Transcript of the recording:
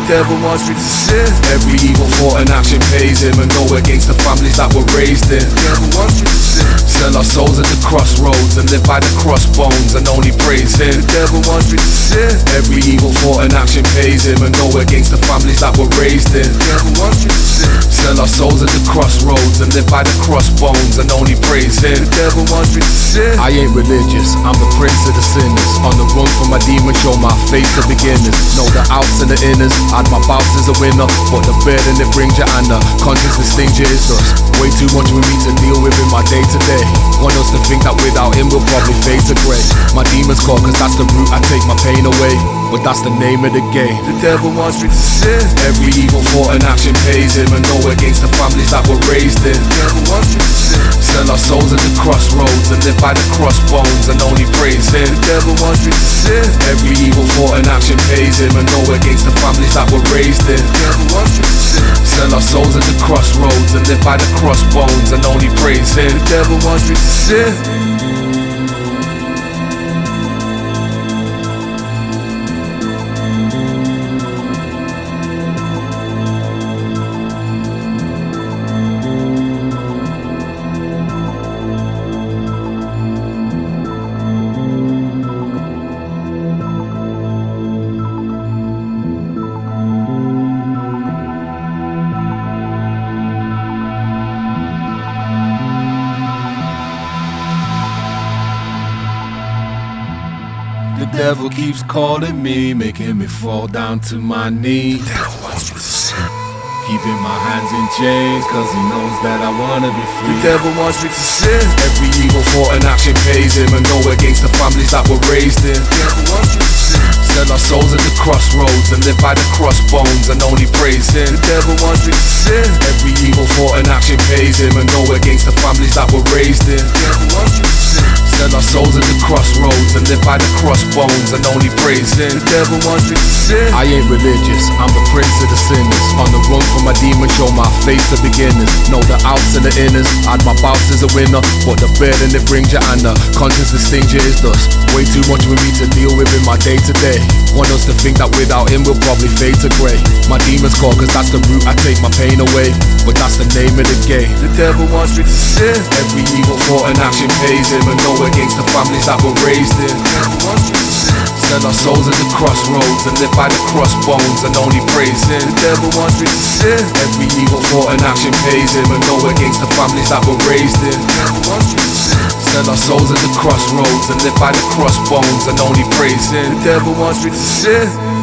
devil wants me to sin. Every evil thought and action pays him, and go against the families that were raised in. The devil wants me to sin. Sell our souls at the crossroads and live by the crossbones and only praise him. The devil wants me to sin. Every evil thought and action pays him, and go against the families that were raised in. The devil wants me to sin. Sell our souls at the crossroads and live by the crossbones and only praise him. The devil wants me to sin. I ain't religious, I'm the prince of the sinners. On the run from my demon, show my face to beginners. Know the outs and the inners, add my bouts as a winner. But the burden it brings you and the conscience distinct you is us. Way too much with me to deal with in my day to day. Want us to think that without him we'll probably fade to grey. My demons call cause that's the route I take my pain away. But that's the name of the game. The devil wants me to sin. Every evil thought and action pays him, and go against the families that were raised in. The devil wants me to sin. Sell our souls at the crossroads and live by the crossbones and only praise him. The devil wants me to sin. Every evil thought and action pays him, and go against the families that were raised in. The devil wants me to sin. Sell our souls at the crossroads and live by the crossbones and only praise him. The devil wants me to sin. The devil keeps calling me, making me fall down to my knees. The devil wants me to sin. Keeping my hands in chains, cause he knows that I wanna be free. The devil wants me to sin. Every evil thought and action pays him, and go against the families that were raised in. The devil wants me to sin. Sell our souls at the crossroads and live by the crossbones and only praise him. The devil wants me to sin. Every evil thought and action pays him, and go against the families that were raised in. The devil wants me to sin. Sell our souls at the crossroads and live by the crossbones and only praise him. The devil wants me to sin. I ain't religious, I'm the prince of the sinners. On the run from my demon, show my face to beginners. Know the outs and the inners, add my bouts as a winner. But the burden it brings you and the conscience distinct you is thus. Way too much with me to deal with in my day to day. Want us to think that without him we'll probably fade to grey. My demons call cause that's the route I take my pain away. But that's the name of the game. The devil wants me to sin. Every evil thought and action pays him, and go against the families that were raised in. The devil wants me to sin. Sell our souls at the crossroads and live by the crossbones and only praise him. The devil wants me to sin. Every evil thought and action pays him, and go against the families that were raised in. The devil wants me to sin. Sell our souls at the crossroads and live by the crossbones and only praise him. The devil wants me to sin.